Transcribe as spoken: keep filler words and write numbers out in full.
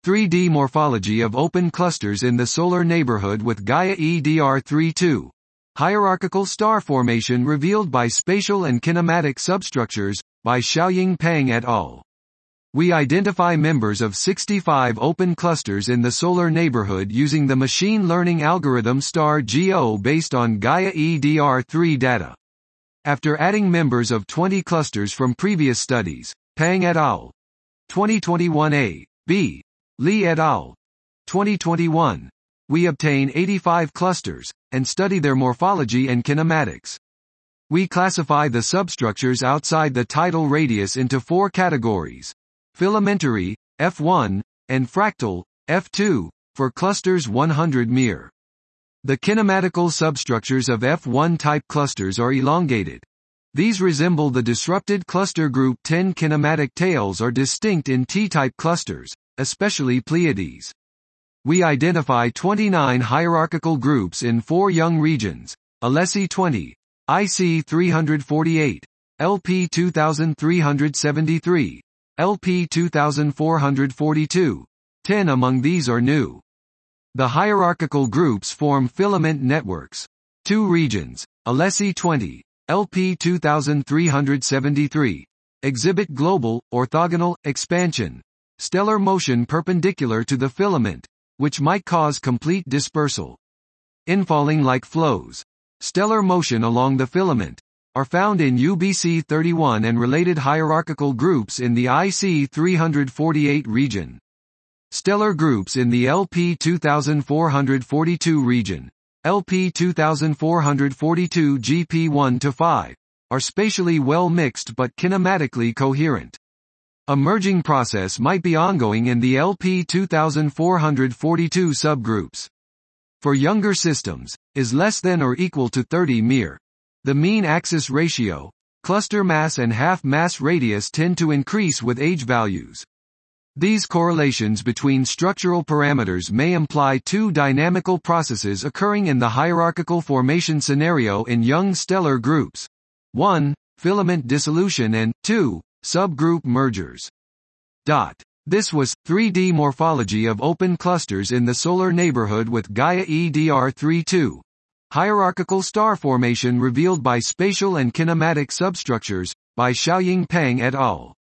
three D morphology of open clusters in the solar neighborhood with Gaia E D R thirty-two. Hierarchical star formation revealed by spatial and kinematic substructures, by Xiaoying Peng et al. We identify members of sixty-five open clusters in the solar neighborhood using the machine learning algorithm STAR G O based on Gaia E D R three data. After adding members of twenty clusters from previous studies, Peng et al. twenty twenty-one A, B. Li et al. twenty twenty-one, we obtain eighty-five clusters, and study their morphology and kinematics. We classify the substructures outside the tidal radius into four categories: filamentary, F one, and fractal, F two, for clusters one hundred M I R. The kinematical substructures of F one type clusters are elongated. These resemble the disrupted cluster group ten. Kinematic tails are distinct in T-type clusters, especially Pleiades. We identify twenty-nine hierarchical groups in four young regions: Alessi twenty, I C three forty-eight, L P two three seventy-three, L P two four forty-two. ten among these are new. The hierarchical groups form filament networks. Two regions, Alessi twenty, L P two three seventy-three, exhibit global, orthogonal, expansion, stellar motion perpendicular to the filament, which might cause complete dispersal. Infalling like flows. Stellar motion along the filament are found in U B C thirty-one and related hierarchical groups in the I C three forty-eight region. Stellar groups in the L P two four forty-two region, L P two four forty-two G P one to five, are spatially well mixed but kinematically coherent. A merging process might be ongoing in the L P two four forty-two subgroups. For younger systems, is less than or equal to thirty M I R. The mean axis ratio, cluster mass and half-mass radius tend to increase with age values. These correlations between structural parameters may imply two dynamical processes occurring in the hierarchical formation scenario in young stellar groups. one. Filament dissolution and two. Subgroup mergers. Dot. This was three D morphology of open clusters in the solar neighborhood with Gaia E D R thirty-two. Hierarchical star formation revealed by spatial and kinematic substructures, by Xiaoying Peng et al.